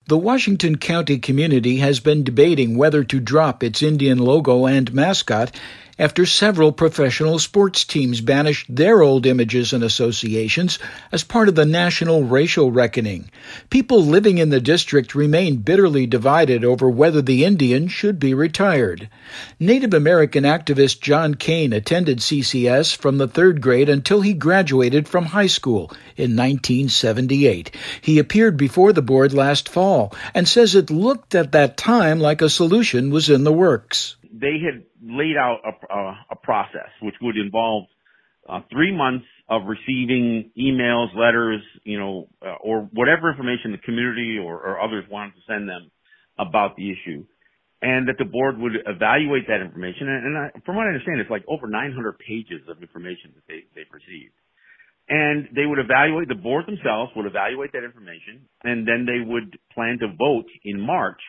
The Washington County community has been debating whether to drop its Indian logo and mascot after several professional sports teams banished their old images and associations as part of the national racial reckoning. People living in the district remain bitterly divided over whether the Indian should be retired. Native American activist John Kane attended CCS from the third grade until he graduated from high school in 1978. He appeared before the board last fall and says it looked at that time like a solution was in the works. They had laid out a process which would involve 3 months of receiving emails, letters, or whatever information the community or others wanted to send them about the issue, and that the board would evaluate that information. And from what I understand, it's like over 900 pages of information that they've received. And they would evaluate, the board themselves would evaluate that information, and then they would plan to vote in March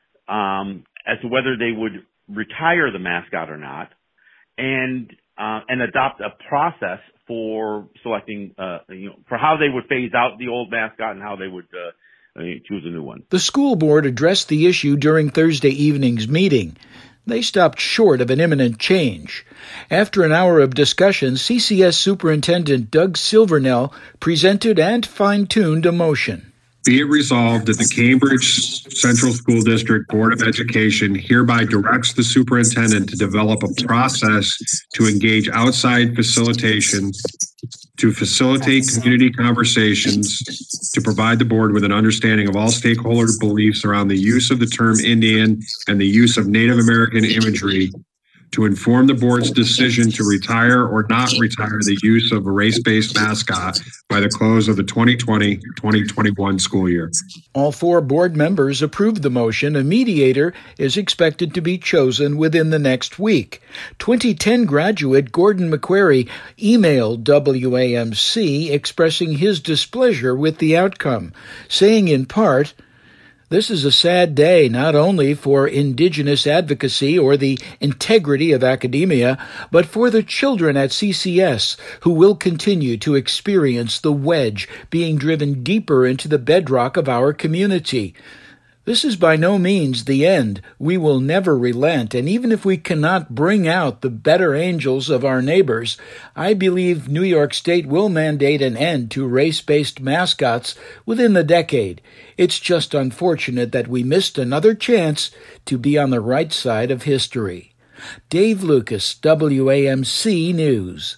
as to whether they would retire the mascot or not, and adopt a process for selecting, for how they would phase out the old mascot and how they would choose a new one. The school board addressed the issue during Thursday evening's meeting. They stopped short of an imminent change. After an hour of discussion, CCS Superintendent Doug Silvernell presented and fine-tuned a motion. Be it resolved that the Cambridge Central School District Board of Education hereby directs the superintendent to develop a process to engage outside facilitation, to facilitate community conversations, to provide the board with an understanding of all stakeholder beliefs around the use of the term Indian and the use of Native American imagery, to inform the board's decision to retire or not retire the use of a race-based mascot by the close of the 2020-2021 school year. All 4 board members approved the motion. A mediator is expected to be chosen within the next week. 2010 graduate Gordon McQuarrie emailed WAMC expressing his displeasure with the outcome, saying in part, "This is a sad day not only for Indigenous advocacy or the integrity of academia, but for the children at CCS who will continue to experience the wedge being driven deeper into the bedrock of our community. This is by no means the end. We will never relent, and even if we cannot bring out the better angels of our neighbors, I believe New York State will mandate an end to race-based mascots within the decade. It's just unfortunate that we missed another chance to be on the right side of history." Dave Lucas, WAMC News.